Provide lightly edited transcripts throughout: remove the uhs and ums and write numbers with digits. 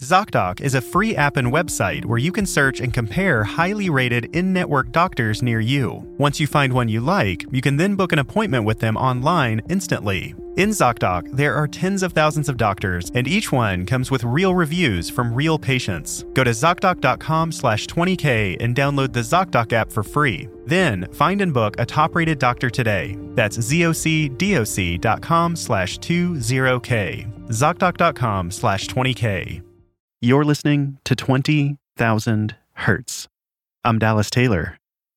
ZocDoc is a free app and website where you can search and compare highly rated in-network doctors near you. Once you find one you like, you can then book an appointment with them online instantly. In ZocDoc, there are tens of thousands of doctors, and each one comes with real reviews from real patients. Go to ZocDoc.com/20K and download the ZocDoc app for free. Then, find and book a top-rated doctor today. That's ZocDoc.com/20K. ZocDoc.com/20K. You're listening to 20,000 Hertz. I'm Dallas Taylor.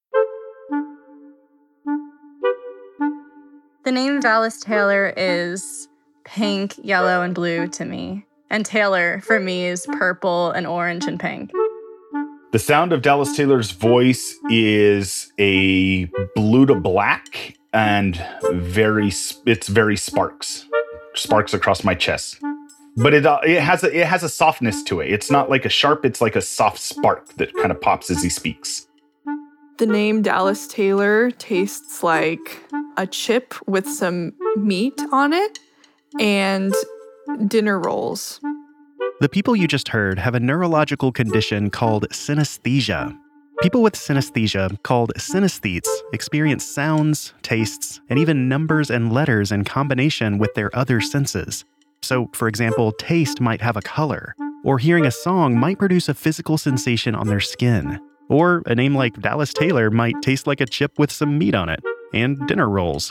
The name Dallas Taylor is pink, yellow, and blue to me. And Taylor, for me, is purple and orange and pink. The sound of Dallas Taylor's voice is a blue to black and it's very sparks across my chest. But it has a softness to it. It's not like a sharp, it's like a soft spark that kind of pops as he speaks. The name Dallas Taylor tastes like a chip with some meat on it and dinner rolls. The people you just heard have a neurological condition called synesthesia. People with synesthesia, called synesthetes, experience sounds, tastes, and even numbers and letters in combination with their other senses. So, for example, taste might have a color, or hearing a song might produce a physical sensation on their skin, or a name like Dallas Taylor might taste like a chip with some meat on it, and dinner rolls.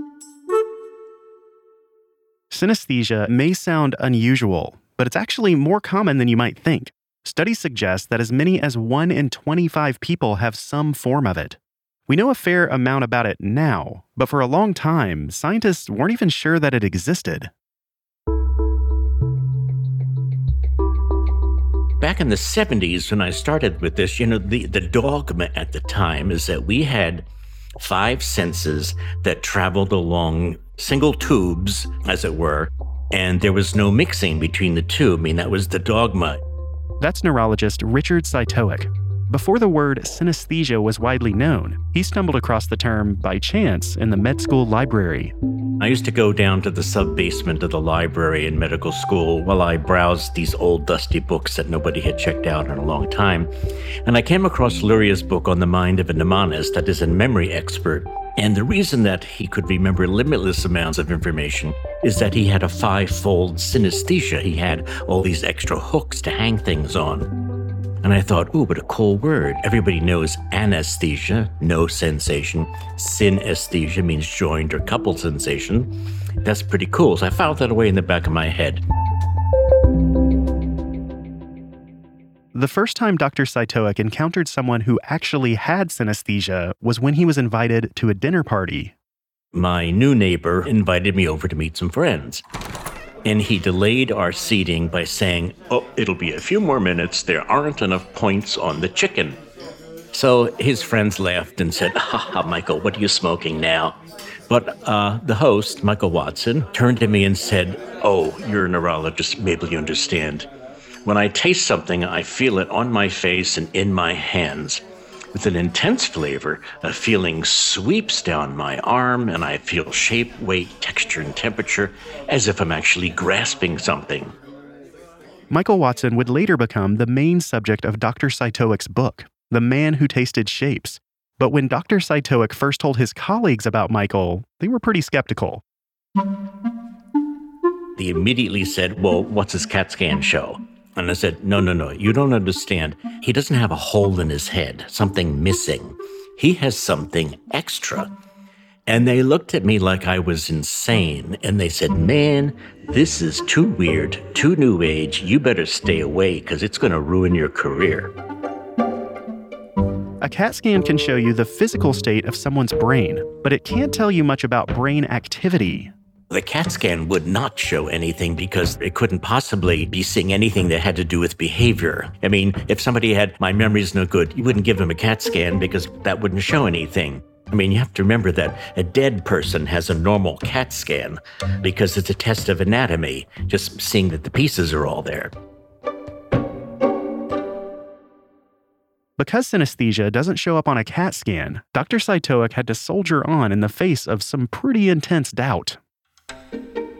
Synesthesia may sound unusual, but it's actually more common than you might think. Studies suggest that as many as 1 in 25 people have some form of it. We know a fair amount about it now, but for a long time, scientists weren't even sure that it existed. Back in the 70s, when I started with this, the dogma at the time is that we had 5 senses that traveled along single tubes, as it were, and there was no mixing between the two. I mean, that was the dogma. That's neurologist Richard Cytowic. Before the word synesthesia was widely known, he stumbled across the term by chance in the med school library. I used to go down to the sub-basement of the library in medical school while I browsed these old dusty books that nobody had checked out in a long time. And I came across Luria's book on the mind of a mnemonist, that is a memory expert. And the reason that he could remember limitless amounts of information is that he had a 5-fold synesthesia. He had all these extra hooks to hang things on. And I thought, ooh, what a cool word. Everybody knows anesthesia, no sensation. Synesthesia means joined or coupled sensation. That's pretty cool. So I filed that away in the back of my head. The first time Dr. Cytowic encountered someone who actually had synesthesia was when he was invited to a dinner party. My new neighbor invited me over to meet some friends. And he delayed our seating by saying, "Oh, it'll be a few more minutes. There aren't enough points on the chicken." So his friends laughed and said, "Ha ha, Michael, what are you smoking now?" But the host, Michael Watson, turned to me and said, "Oh, you're a neurologist. Maybe you understand. When I taste something, I feel it on my face and in my hands. With an intense flavor, a feeling sweeps down my arm, and I feel shape, weight, texture, and temperature as if I'm actually grasping something." Michael Watson would later become the main subject of Dr. Cytowic's book, The Man Who Tasted Shapes. But when Dr. Cytowic first told his colleagues about Michael, they were pretty skeptical. They immediately said, "Well, what's his CAT scan show?" And I said, no, you don't understand. He doesn't have a hole in his head, something missing. He has something extra. And they looked at me like I was insane. And they said, "Man, this is too weird, too new age. You better stay away because it's going to ruin your career." A CAT scan can show you the physical state of someone's brain, but it can't tell you much about brain activity. The CAT scan would not show anything because it couldn't possibly be seeing anything that had to do with behavior. I mean, if somebody had, "My memory's no good," you wouldn't give them a CAT scan because that wouldn't show anything. I mean, you have to remember that a dead person has a normal CAT scan because it's a test of anatomy, just seeing that the pieces are all there. Because synesthesia doesn't show up on a CAT scan, Dr. Cytowic had to soldier on in the face of some pretty intense doubt.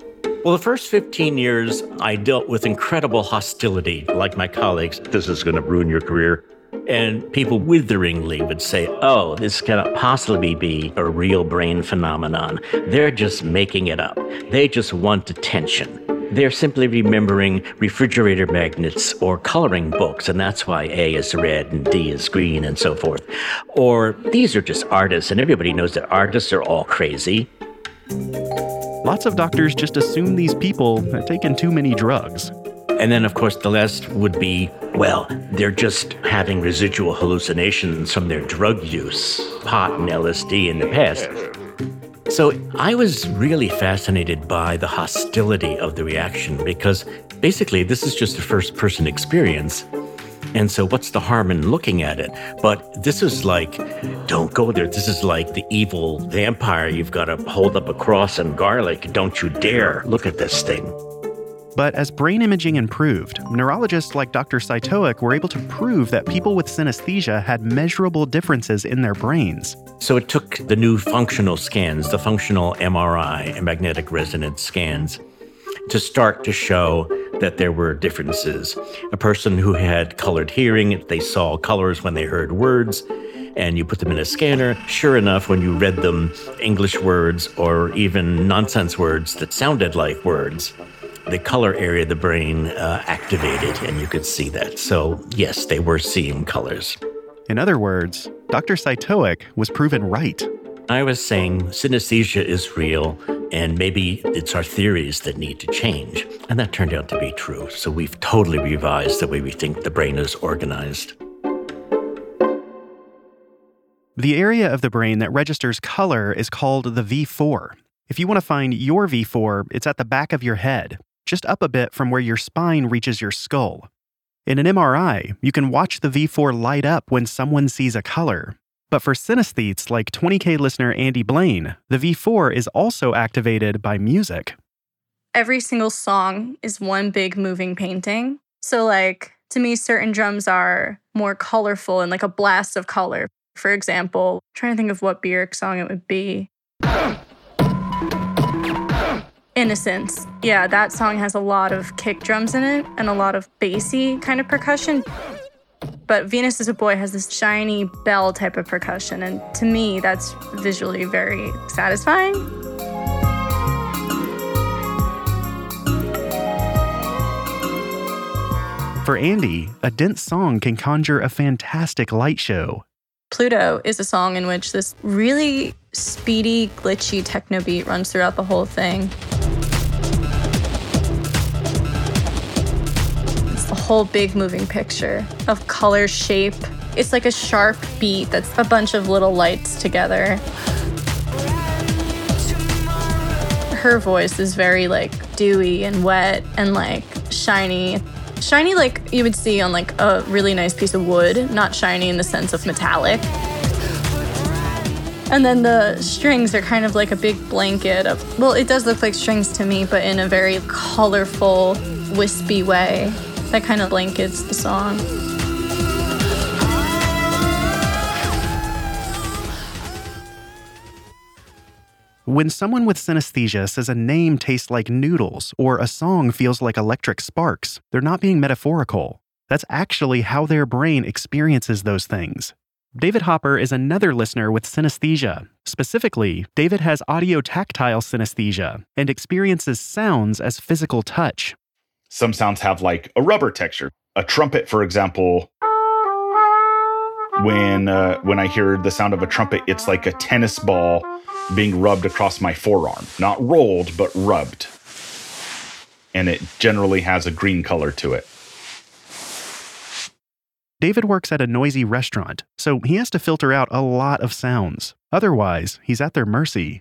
Well, the first 15 years, I dealt with incredible hostility, like my colleagues. This is going to ruin your career. And people witheringly would say, oh, this cannot possibly be a real brain phenomenon. They're just making it up. They just want attention. They're simply remembering refrigerator magnets or coloring books, and that's why A is red and D is green and so forth. Or these are just artists, and everybody knows that artists are all crazy. Lots of doctors just assume these people have taken too many drugs. And then, of course, the last would be, well, they're just having residual hallucinations from their drug use, pot and LSD in the past. So I was really fascinated by the hostility of the reaction because basically this is just a first-person experience. And so what's the harm in looking at it? But this is like, don't go there. This is like the evil vampire. You've got to hold up a cross and garlic. Don't you dare look at this thing. But as brain imaging improved, neurologists like Dr. Cytoic were able to prove that people with synesthesia had measurable differences in their brains. So it took the new functional scans, the functional MRI and magnetic resonance scans, to start to show that there were differences. A person who had colored hearing, they saw colors when they heard words, and you put them in a scanner. Sure enough, when you read them, English words or even nonsense words that sounded like words, the color area of the brain activated, and you could see that. So yes, they were seeing colors. In other words, Dr. Cytoic was proven right. I was saying synesthesia is real, and maybe it's our theories that need to change. And that turned out to be true. So we've totally revised the way we think the brain is organized. The area of the brain that registers color is called the V4. If you want to find your V4, it's at the back of your head, just up a bit from where your spine reaches your skull. In an MRI, you can watch the V4 light up when someone sees a color. But for synesthetes like 20K listener Andy Blaine, the V4 is also activated by music. Every single song is one big moving painting. So like, to me, certain drums are more colorful and like a blast of color. For example, I'm trying to think of what Björk song it would be. Innocence. Yeah, that song has a lot of kick drums in it and a lot of bassy kind of percussion. But Venus is a Boy has this shiny bell type of percussion, and to me, that's visually very satisfying. For Andy, a dense song can conjure a fantastic light show. Pluto is a song in which this really speedy, glitchy techno beat runs throughout the whole thing. It's the whole big moving picture of color, shape. It's like a sharp beat that's a bunch of little lights together. Her voice is very like dewy and wet and like shiny. Shiny like you would see on like a really nice piece of wood, not shiny in the sense of metallic. And then the strings are kind of like a big blanket of, well, it does look like strings to me, but in a very colorful, wispy way that kind of blankets the song. When someone with synesthesia says a name tastes like noodles or a song feels like electric sparks, they're not being metaphorical. That's actually how their brain experiences those things. David Hopper is another listener with synesthesia. Specifically, David has audio-tactile synesthesia and experiences sounds as physical touch. Some sounds have like a rubber texture. A trumpet, for example, when I hear the sound of a trumpet, it's like a tennis ball being rubbed across my forearm. Not rolled, but rubbed. And it generally has a green color to it. David works at a noisy restaurant, so he has to filter out a lot of sounds. Otherwise, he's at their mercy.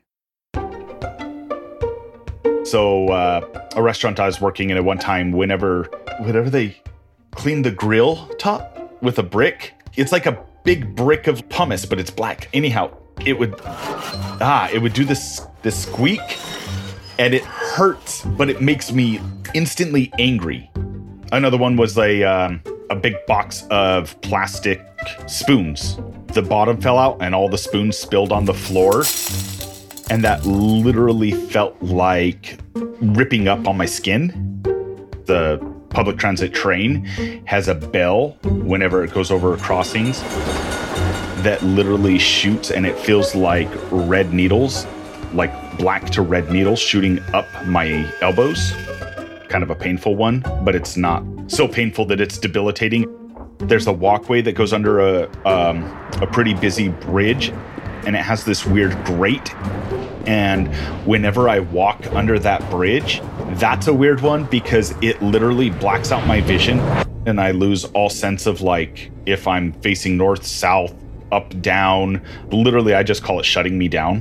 So a restaurant I was working in at one time, whenever they clean the grill top with a brick, it's like a big brick of pumice, but it's black. Anyhow, it would do this squeak, and it hurts, but it makes me instantly angry. Another one was a big box of plastic spoons. The bottom fell out, and all the spoons spilled on the floor, and that literally felt like ripping up on my skin. The public transit train has a bell whenever it goes over crossings that literally shoots, and it feels like red needles, like black to red needles shooting up my elbows. Kind of a painful one, but it's not so painful that it's debilitating. There's a walkway that goes under a pretty busy bridge, and it has this weird grate. And whenever I walk under that bridge, that's a weird one because it literally blacks out my vision, and I lose all sense of like if I'm facing north, south, up, down. Literally, I just call it shutting me down.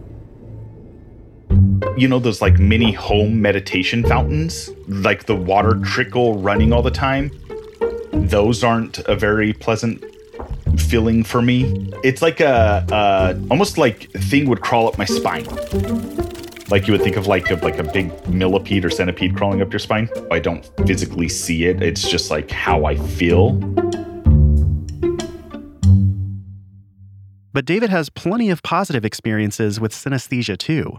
You know those like mini home meditation fountains? Like the water trickle running all the time? Those aren't a very pleasant feeling for me. It's like almost like a thing would crawl up my spine. Like you would think of like a big millipede or centipede crawling up your spine. I don't physically see it. It's just like how I feel. But David has plenty of positive experiences with synesthesia too.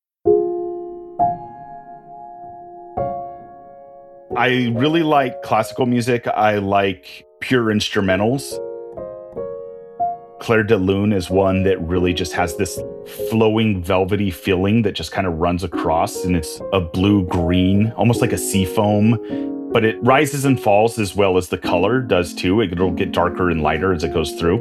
I really like classical music. I like pure instrumentals. Clair de Lune is one that really just has this flowing, velvety feeling that just kind of runs across, and it's a blue-green, almost like a sea foam, but it rises and falls as well as the color does too. It'll get darker and lighter as it goes through.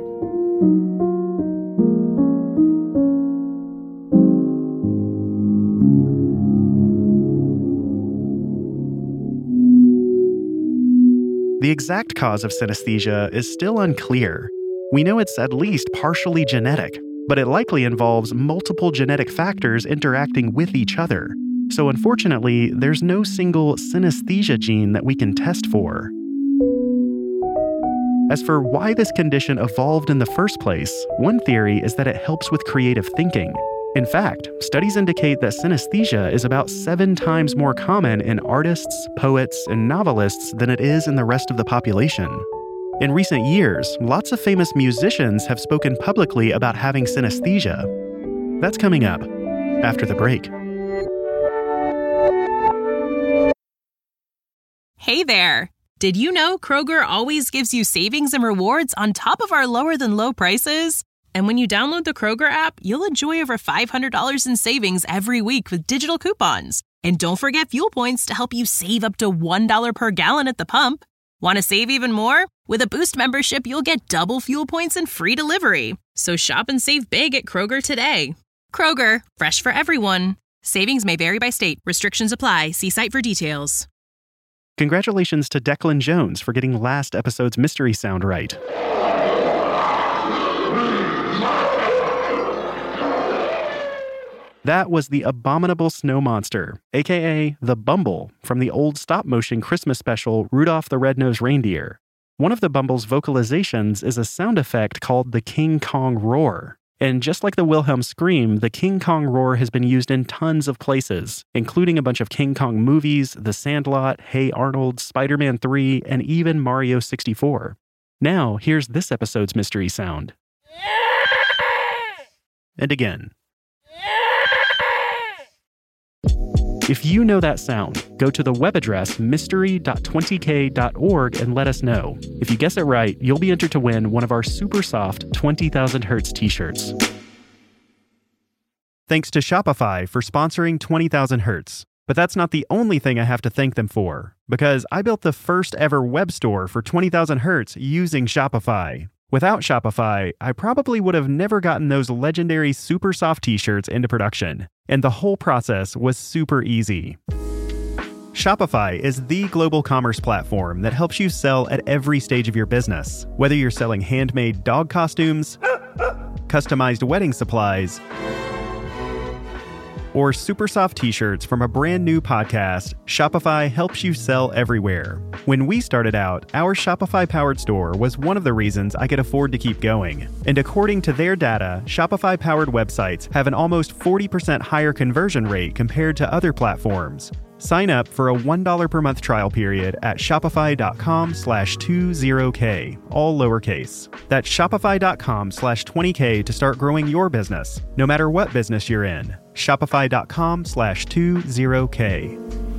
The exact cause of synesthesia is still unclear. We know it's at least partially genetic, but it likely involves multiple genetic factors interacting with each other. So unfortunately, there's no single synesthesia gene that we can test for. As for why this condition evolved in the first place, one theory is that it helps with creative thinking. In fact, studies indicate that synesthesia is about 7 times more common in artists, poets, and novelists than it is in the rest of the population. In recent years, lots of famous musicians have spoken publicly about having synesthesia. That's coming up after the break. Hey there! Did you know Kroger always gives you savings and rewards on top of our lower-than-low prices? And when you download the Kroger app, you'll enjoy over $500 in savings every week with digital coupons. And don't forget fuel points to help you save up to $1 per gallon at the pump. Want to save even more? With a Boost membership, you'll get double fuel points and free delivery. So shop and save big at Kroger today. Kroger, fresh for everyone. Savings may vary by state. Restrictions apply. See site for details. Congratulations to Declan Jones for getting last episode's mystery sound right. That was the abominable snow monster, aka the Bumble, from the old stop-motion Christmas special Rudolph the Red-Nosed Reindeer. One of the Bumble's vocalizations is a sound effect called the King Kong Roar. And just like the Wilhelm scream, the King Kong roar has been used in tons of places, including a bunch of King Kong movies, The Sandlot, Hey Arnold, Spider-Man 3, and even Mario 64. Now, here's this episode's mystery sound. And again. If you know that sound, go to the web address mystery.20k.org and let us know. If you guess it right, you'll be entered to win one of our super soft 20,000 Hertz t-shirts. Thanks to Shopify for sponsoring 20,000 Hertz. But that's not the only thing I have to thank them for, because I built the first ever web store for 20,000 Hertz using Shopify. Without Shopify, I probably would have never gotten those legendary super soft t-shirts into production. And the whole process was super easy. Shopify is the global commerce platform that helps you sell at every stage of your business. Whether you're selling handmade dog costumes, customized wedding supplies, or super soft t-shirts from a brand new podcast, Shopify helps you sell everywhere. When we started out, our Shopify-powered store was one of the reasons I could afford to keep going. And according to their data, Shopify-powered websites have an almost 40% higher conversion rate compared to other platforms. Sign up for a $1 per month trial period at shopify.com/20k, all lowercase. That's shopify.com/20k to start growing your business, no matter what business you're in. Shopify.com/20k.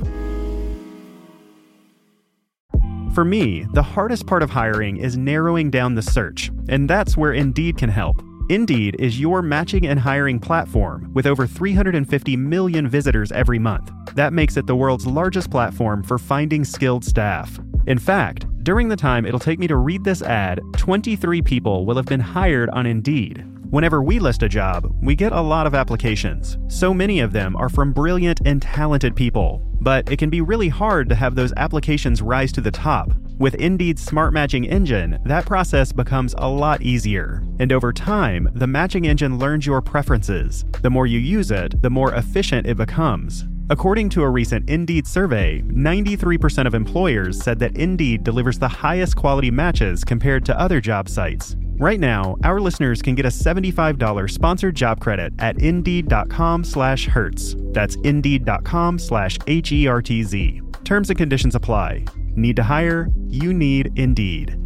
For me, the hardest part of hiring is narrowing down the search, and that's where Indeed can help. Indeed is your matching and hiring platform with over 350 million visitors every month. That makes it the world's largest platform for finding skilled staff. In fact, during the time it'll take me to read this ad, 23 people will have been hired on Indeed. Whenever we list a job, we get a lot of applications. So many of them are from brilliant and talented people. But it can be really hard to have those applications rise to the top. With Indeed's Smart Matching Engine, that process becomes a lot easier. And over time, the matching engine learns your preferences. The more you use it, the more efficient it becomes. According to a recent Indeed survey, 93% of employers said that Indeed delivers the highest quality matches compared to other job sites. Right now, our listeners can get a $75 sponsored job credit at Indeed.com/Hertz. That's Indeed.com/HERTZ. Terms and conditions apply. Need to hire? You need Indeed.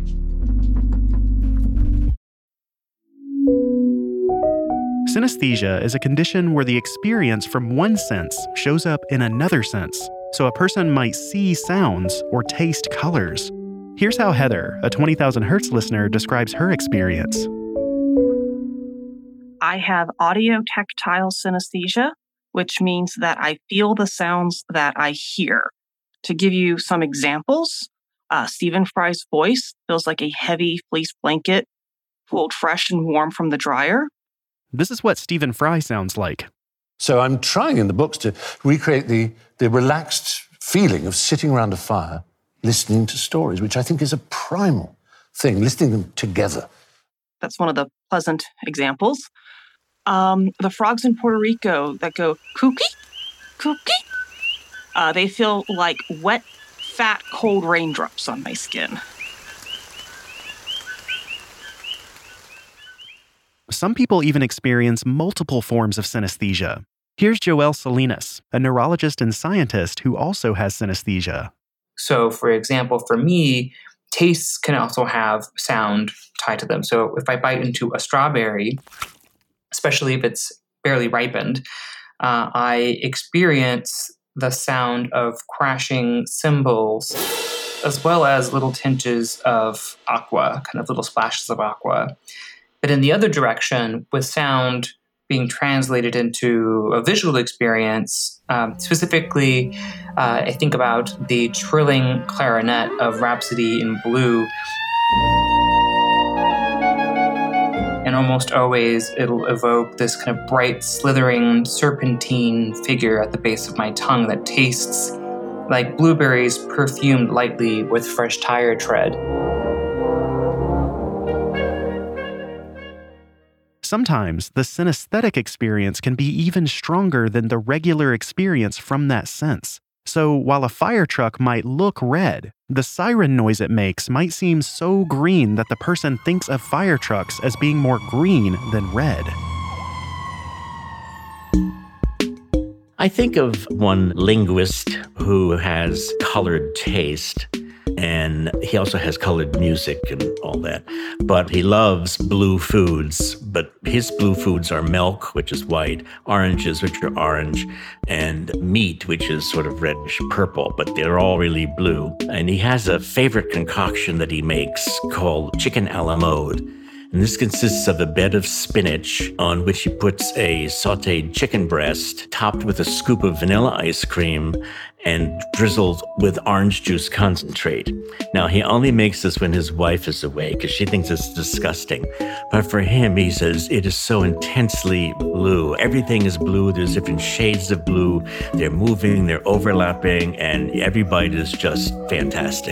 Synesthesia is a condition where the experience from one sense shows up in another sense, so a person might see sounds or taste colors. Here's how Heather, a 20,000 Hertz listener, describes her experience. I have audio-tactile synesthesia, which means that I feel the sounds that I hear. To give you some examples, Stephen Fry's voice feels like a heavy fleece blanket pulled fresh and warm from the dryer. This is what Stephen Fry sounds like. So I'm trying in the books to recreate the relaxed feeling of sitting around a fire, listening to stories, which I think is a primal thing, listening to them together. That's one of the pleasant examples. The frogs in Puerto Rico that go kooky, kooky. They feel like wet, fat, cold raindrops on my skin. Some people even experience multiple forms of synesthesia. Here's Joelle Salinas, a neurologist and scientist who also has synesthesia. So, for example, for me, tastes can also have sound tied to them. So if I bite into a strawberry, especially if it's barely ripened, I experience the sound of crashing cymbals, as well as little tinges of aqua, kind of little splashes of aqua. But in the other direction, with sound being translated into a visual experience, specifically, I think about the trilling clarinet of Rhapsody in Blue. And almost always it'll evoke this kind of bright, slithering, serpentine figure at the base of my tongue that tastes like blueberries perfumed lightly with fresh tire tread. Sometimes the synesthetic experience can be even stronger than the regular experience from that sense. So while a fire truck might look red, the siren noise it makes might seem so green that the person thinks of fire trucks as being more green than red. I think of one linguist who has colored taste, and he also has colored music and all that. But he loves blue foods, but his blue foods are milk, which is white, oranges, which are orange, and meat, which is sort of reddish purple, but they're all really blue. And he has a favorite concoction that he makes called chicken a la mode. And this consists of a bed of spinach on which he puts a sautéed chicken breast topped with a scoop of vanilla ice cream and drizzled with orange juice concentrate. Now, he only makes this when his wife is away because she thinks it's disgusting. But for him, he says, it is so intensely blue. Everything is blue. There's different shades of blue. They're moving, they're overlapping, and every bite is just fantastic.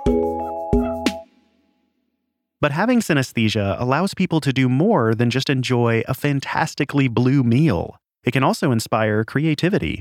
But having synesthesia allows people to do more than just enjoy a fantastically blue meal. It can also inspire creativity.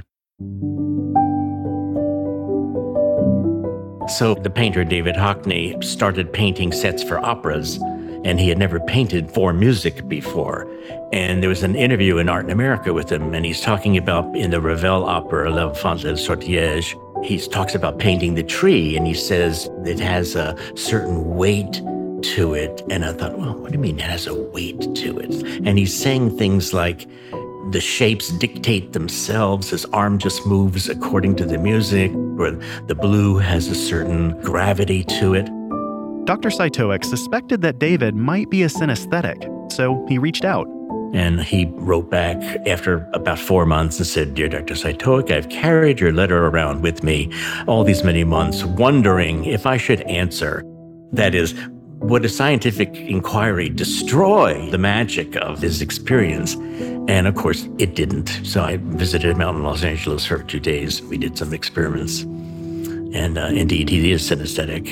So the painter David Hockney started painting sets for operas, and he had never painted for music before. And there was an interview in Art in America with him, and he's talking about in the Ravel opera, L'Enfant de Sortilège, he talks about painting the tree, and he says it has a certain weight to it. And I thought, well, what do you mean it has a weight to it? And he's saying things like, the shapes dictate themselves, his arm just moves according to the music, or the blue has a certain gravity to it. Dr. Cytowic suspected that David might be a synesthetic, so he reached out. And he wrote back after about 4 months and said, "Dear Dr. Cytowic, I've carried your letter around with me all these many months, wondering if I should answer. That is, would a scientific inquiry destroy the magic of his experience?" And of course, it didn't. So I visited him out in Los Angeles for 2 days. We did some experiments. And indeed, he is synesthetic.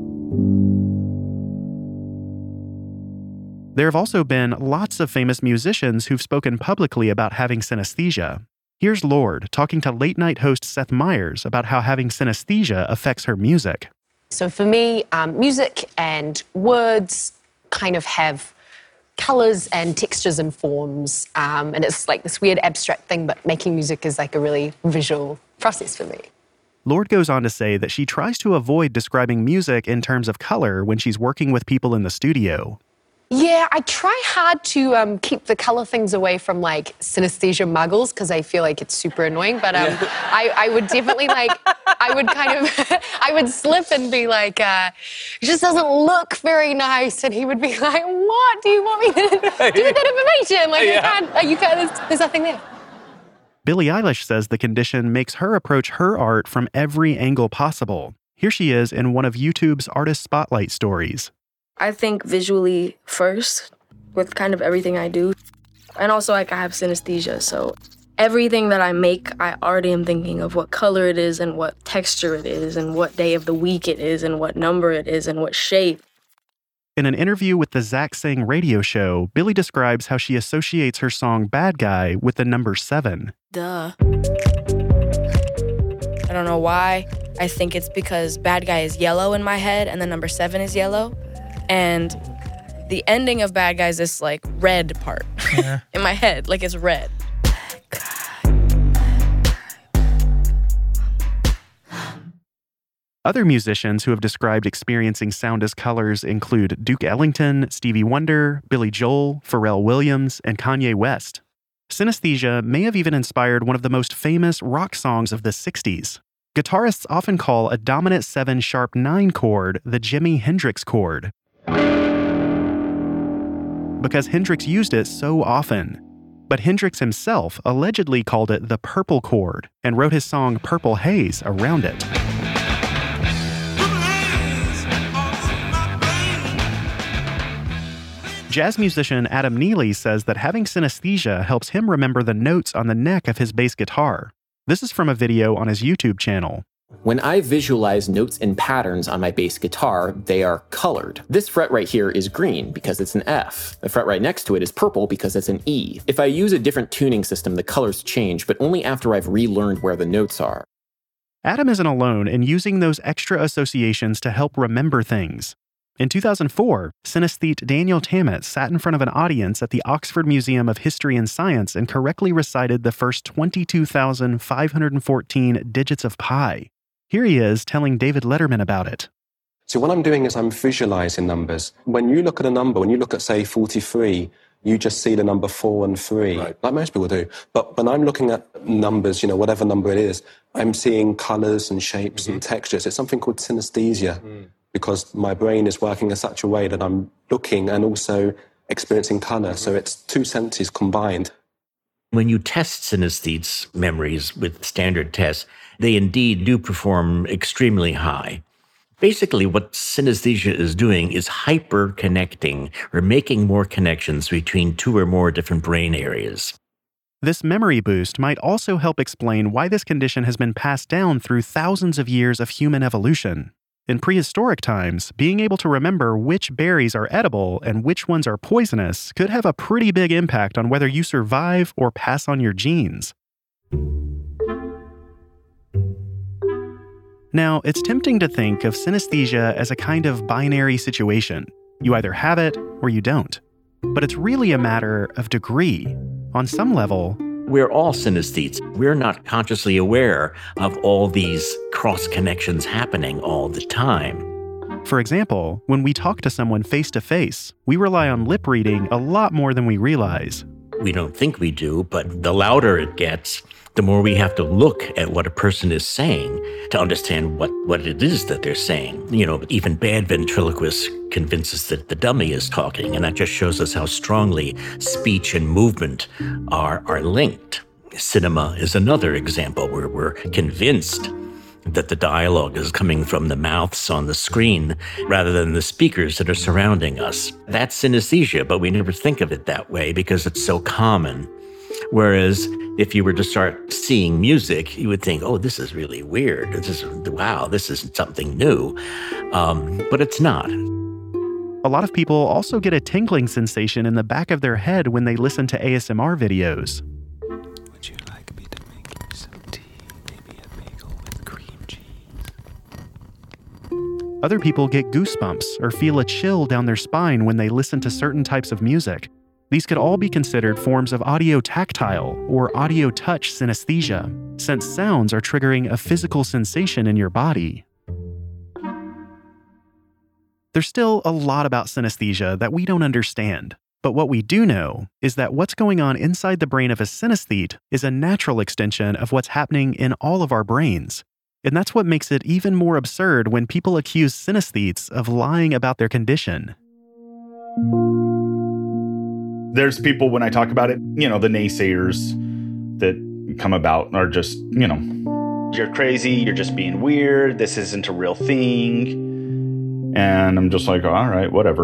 There have also been lots of famous musicians who've spoken publicly about having synesthesia. Here's Lorde talking to late-night host Seth Meyers about how having synesthesia affects her music. So for me, music and words kind of have colours and textures and forms, and it's like this weird abstract thing, but making music is like a really visual process for me. Lorde goes on to say that she tries to avoid describing music in terms of color when she's working with people in the studio. Yeah, I try hard to keep the colour things away from like synesthesia muggles because I feel like it's super annoying, but I would definitely I would slip and be like, it just doesn't look very nice, and he would be like, what do you want me to do with that information? Like, you can't, there's nothing there. Billie Eilish says the condition makes her approach her art from every angle possible. Here she is in one of YouTube's Artist Spotlight stories. I think visually first with kind of everything I do. And also, like, I have synesthesia, so everything that I make, I already am thinking of what color it is and what texture it is and what day of the week it is and what number it is and what shape. In an interview with the Zach Sang radio show, Billie describes how she associates her song Bad Guy with the number 7. Duh. I don't know why. I think it's because Bad Guy is yellow in my head and the number 7 is yellow. And the ending of Bad Guy is this, like, red part in my head. Like, it's red. Other musicians who have described experiencing sound as colors include Duke Ellington, Stevie Wonder, Billy Joel, Pharrell Williams, and Kanye West. Synesthesia may have even inspired one of the most famous rock songs of the 60s. Guitarists often call a dominant 7 sharp 9 chord the Jimi Hendrix chord, because Hendrix used it so often. But Hendrix himself allegedly called it the purple chord and wrote his song Purple Haze around it. Jazz musician Adam Neely says that having synesthesia helps him remember the notes on the neck of his bass guitar. This is from a video on his YouTube channel. When I visualize notes and patterns on my bass guitar, they are colored. This fret right here is green because it's an F. The fret right next to it is purple because it's an E. If I use a different tuning system, the colors change, but only after I've relearned where the notes are. Adam isn't alone in using those extra associations to help remember things. In 2004, synesthete Daniel Tammet sat in front of an audience at the Oxford Museum of History and Science and correctly recited the first 22,514 digits of pi. Here he is telling David Letterman about it. So what I'm doing is I'm visualizing numbers. When you look at a number, when you look at, say, 43, you just see the number 4 and 3, like most people do. But when I'm looking at numbers, whatever number it is, I'm seeing colors and shapes and textures. It's something called synesthesia, because my brain is working in such a way that I'm looking and also experiencing color. So it's two senses combined. When you test synesthetes' memories with standard tests, they indeed do perform extremely high. Basically, what synesthesia is doing is hyper-connecting or making more connections between 2 or more different brain areas. This memory boost might also help explain why this condition has been passed down through thousands of years of human evolution. In prehistoric times, being able to remember which berries are edible and which ones are poisonous could have a pretty big impact on whether you survive or pass on your genes. Now, it's tempting to think of synesthesia as a kind of binary situation. You either have it or you don't. But it's really a matter of degree. On some level, we're all synesthetes. We're not consciously aware of all these cross connections happening all the time. For example, when we talk to someone face to face, we rely on lip reading a lot more than we realize. We don't think we do, but the louder it gets, the more we have to look at what a person is saying to understand what it is that they're saying. Even bad ventriloquists convince us that the dummy is talking, and that just shows us how strongly speech and movement are linked. Cinema is another example where we're convinced that the dialogue is coming from the mouths on the screen rather than the speakers that are surrounding us. That's synesthesia, but we never think of it that way because it's so common. Whereas if you were to start seeing music, you would think, oh, this is really weird. This is something new. But it's not. A lot of people also get a tingling sensation in the back of their head when they listen to ASMR videos. Would you like me to make you some tea? Maybe a bagel with cream cheese? Other people get goosebumps or feel a chill down their spine when they listen to certain types of music. These could all be considered forms of audio-tactile or audio-touch synesthesia, since sounds are triggering a physical sensation in your body. There's still a lot about synesthesia that we don't understand, but what we do know is that what's going on inside the brain of a synesthete is a natural extension of what's happening in all of our brains. And that's what makes it even more absurd when people accuse synesthetes of lying about their condition. There's people, when I talk about it, the naysayers that come about are just, you're crazy, you're just being weird, this isn't a real thing. And I'm just like, all right, whatever.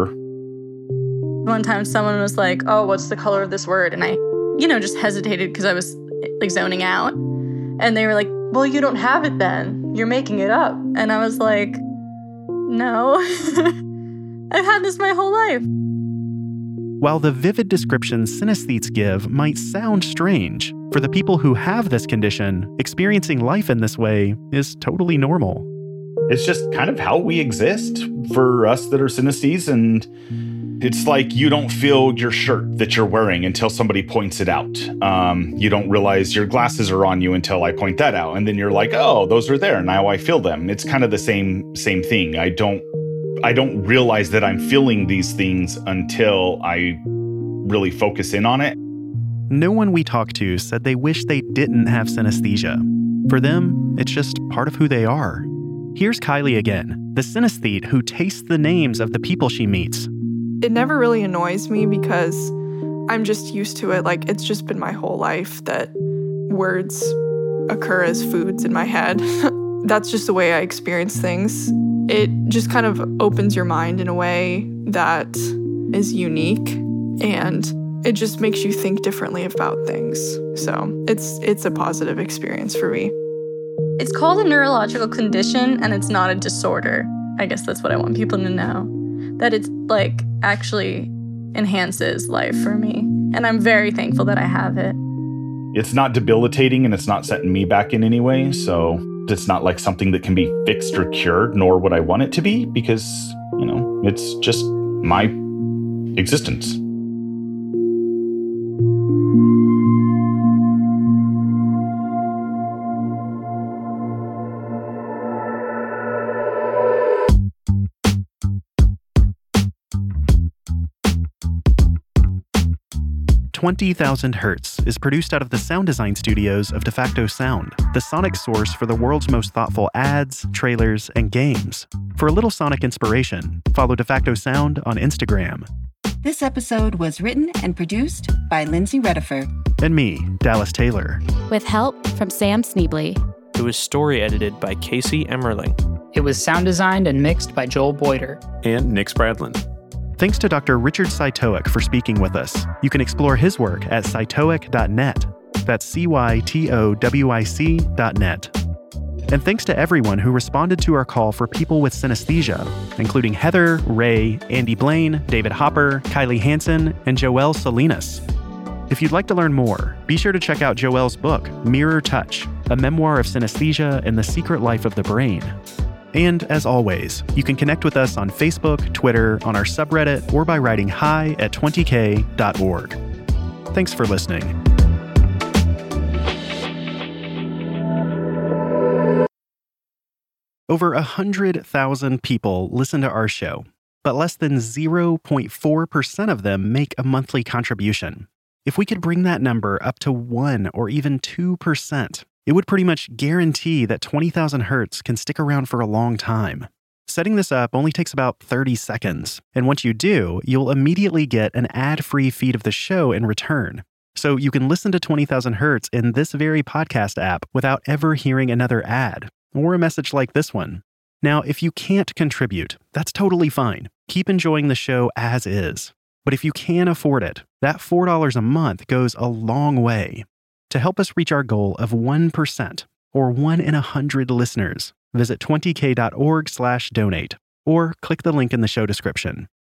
One time someone was like, oh, what's the color of this word? And I, just hesitated because I was like zoning out. And they were like, well, you don't have it then. You're making it up. And I was like, no, I've had this my whole life. While the vivid descriptions synesthetes give might sound strange, for the people who have this condition, experiencing life in this way is totally normal. It's just kind of how we exist for us that are synesthetes, and it's like you don't feel your shirt that you're wearing until somebody points it out. You don't realize your glasses are on you until I point that out, and then you're like, oh, those are there, now I feel them. It's kind of the same thing. I don't realize that I'm feeling these things until I really focus in on it. No one we talked to said they wish they didn't have synesthesia. For them, it's just part of who they are. Here's Kylie again, the synesthete who tastes the names of the people she meets. It never really annoys me because I'm just used to it. Like, it's just been my whole life that words occur as foods in my head. That's just the way I experience things. It just kind of opens your mind in a way that is unique, and it just makes you think differently about things. So it's a positive experience for me. It's called a neurological condition, and it's not a disorder. I guess that's what I want people to know. That it's like actually enhances life for me. And I'm very thankful that I have it. It's not debilitating, and it's not setting me back in any way, so it's not like something that can be fixed or cured, nor would I want it to be, because, it's just my existence. "20,000 Hertz" is produced out of the sound design studios of DeFacto Sound, the sonic source for the world's most thoughtful ads, trailers, and games. For a little sonic inspiration, follow DeFacto Sound on Instagram. This episode was written and produced by Lindsay Redifer. And me, Dallas Taylor. With help from Sam Sneebly. It was story edited by Casey Emmerling. It was sound designed and mixed by Joel Boyder. And Nick Spradlin. Thanks to Dr. Richard Cytoic for speaking with us. You can explore his work at cytoic.net. That's CYTOWIC.net. And thanks to everyone who responded to our call for people with synesthesia, including Heather, Ray, Andy Blaine, David Hopper, Kylie Hansen, and Joelle Salinas. If you'd like to learn more, be sure to check out Joelle's book, Mirror Touch, a memoir of synesthesia and the secret life of the brain. And as always, you can connect with us on Facebook, Twitter, on our subreddit, or by writing hi@20k.org. Thanks for listening. Over 100,000 people listen to our show, but less than 0.4% of them make a monthly contribution. If we could bring that number up to 1 or even 2%, it would pretty much guarantee that 20,000 Hertz can stick around for a long time. Setting this up only takes about 30 seconds, and once you do, you'll immediately get an ad-free feed of the show in return. So you can listen to 20,000 Hertz in this very podcast app without ever hearing another ad, or a message like this one. Now, if you can't contribute, that's totally fine. Keep enjoying the show as is. But if you can afford it, that $4 a month goes a long way. To help us reach our goal of 1%, or 1 in 100 listeners, visit 20k.org/donate, or click the link in the show description.